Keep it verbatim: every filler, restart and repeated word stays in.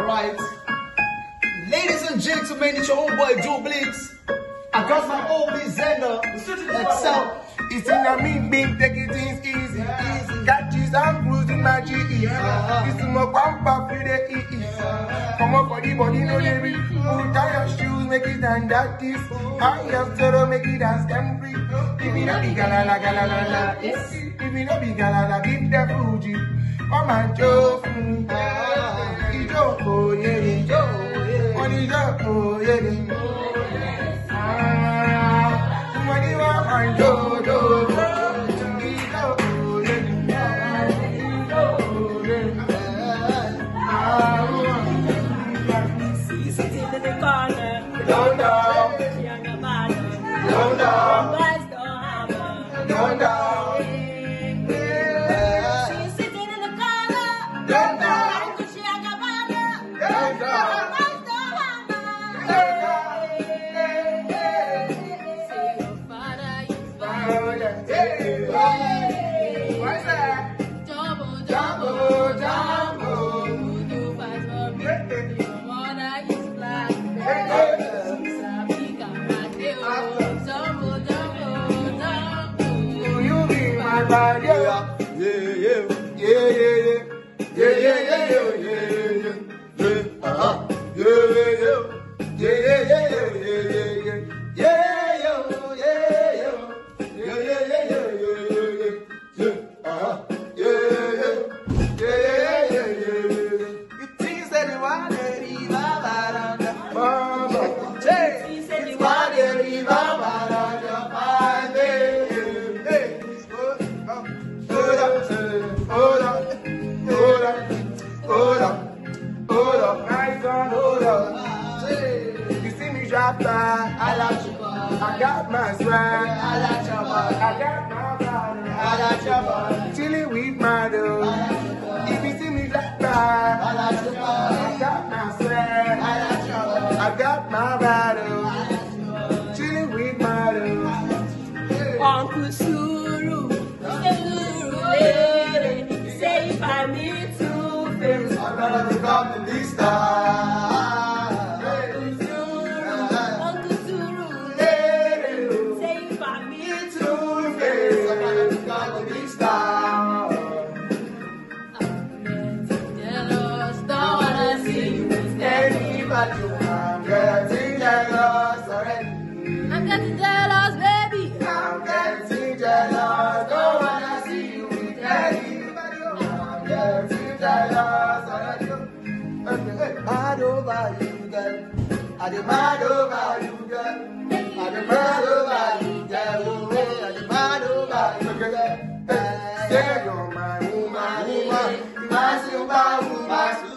Alright. Ladies and gentlemen, it's your homeboy Joe Blitz. I got my homie Zenda. Excel. It's in a me being taking things easy. Easy. Catches and cruising my G E. It's in my pampa free the E E. Come up for the body, no baby. Put on your shoes, make it and that is. I have to make it and stem free. If you know be galala galala, if you know be galala, give the Fuji. Come and Joe. Oh yeah, Joe. What is up? Oh yeah. Ah, what do you want, my Joe? Joe. She's sitting in the corner. Down, down. She on the bottom. Down, down. Boys don't have her. Down, down. She's sitting in the corner. Down, down. She on the bottom. Down, down. Boys don't have her. Say your father is fine. What's that? Jumbo, Jumbo, jumbo, jumbo. Who do fight for me? Your mother is black. Sabi Kamateo. Jumbo, jumbo, jumbo. You be my body, yeah, yeah, yeah, yeah, yeah, yeah, yeah, yeah, yeah, yeah, uh-huh, yeah, yeah, yeah, yeah, yeah, yeah, yeah, yeah, yeah, yeah, yeah, yeah, yeah, yeah, yeah, uh-huh, yeah, yeah, yeah, yeah, yeah, yeah. You think that you want it, Mama, Mama, hey, you want it, Mama. Hold up, hold up, hold up, hold up, my son, hold up. You see me drop by, I like you, I got my swag, I like your body, I got my body, I like your body, chilling with my dog. If you see me drop by, I like your body, I got my swag, I like your body, I got my body, chilling with my dog. Uncle Suru, lady, say if I need to face. I'm gonna become the least star. Uncle Suru, Uncle Suru, lady, say if I need to Two face, I'm gonna become the least star. I'm getting jealous, don't wanna see you steady. But you, I'm getting jealous already. I'm getting jealous, baby. I'm getting jealous, don't wanna see you with Daddy. I'm getting jealous already. Mad over you, girl. I dey mad over you, girl. I dey mad over you, girl. I dey mad over you, girl. Say you're my woman, woman, my super woman.